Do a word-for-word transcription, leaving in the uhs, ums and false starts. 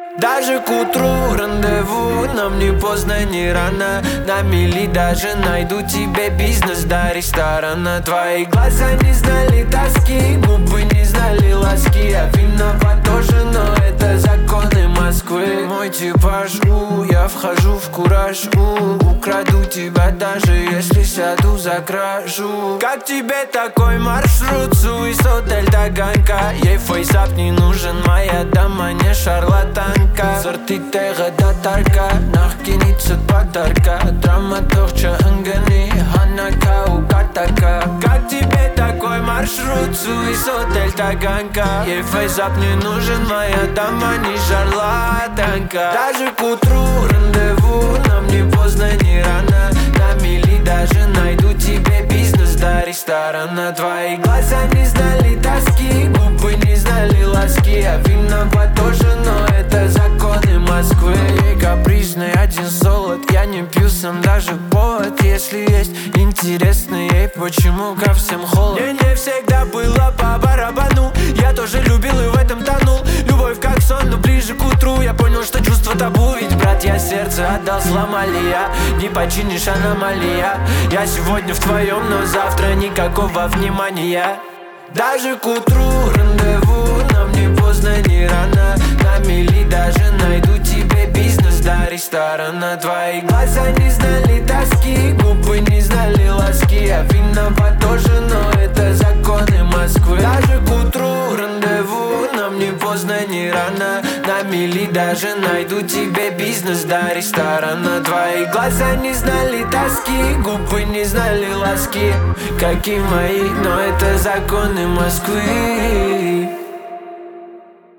Даже к утру рандеву, нам не поздно, не рано. На мили даже найду тебе бизнес до ресторана. Твои глаза не знали тоски, губы не знали ласки. Я виноват тоже, но это законы Москвы. Мой типаж, у, я вхожу в кураж, у, украду тебя даже если сяду за кражу. Как тебе такой маршрут, Суис, отель Таганка? Ей фейсап не нужен, моя дама не шарлатанка. Зартитега да тарка, нахкинится подарка. Драма тохча ангани, ханака у катака. Как тебе такой маршрут, Суис, отель Таганка? Ей фейсап не нужен, моя дама не шарлатанка. Даже к утру рандеву, нам не поздно, не рано. На мили даже найду тебе бизнес до ресторана. Твои глаза не знали тоски, губы не знали ласки. Я виноват тоже, но это законы Москвы. Ей капризный, один солод, я не пью сам даже повод. Если есть интересно ей, почему ко всем холод. Мне не всегда было по барабану, я тоже любил и в этом тонул. Любовь как сон, но ближе к утру я понял, что чувство табу. Ведь, брат, я сердце отдал, сломали я. Не починишь, аномалия. Я сегодня в твоем, но завтра никакого внимания. Даже к утру рандеву, нам не поздно, не рано. На мили даже найду тебе бизнес до ресторана. Твои глаза не знали тоски, губы не знали ласки. Я виноват тоже, но это законы Москвы. Даже к утру рандеву, нам не поздно, не рано. На мили даже найду тебе бизнес до ресторана. Твои глаза не знали тоски, губы не знали ласки. Как и мои, но это законы Москвы.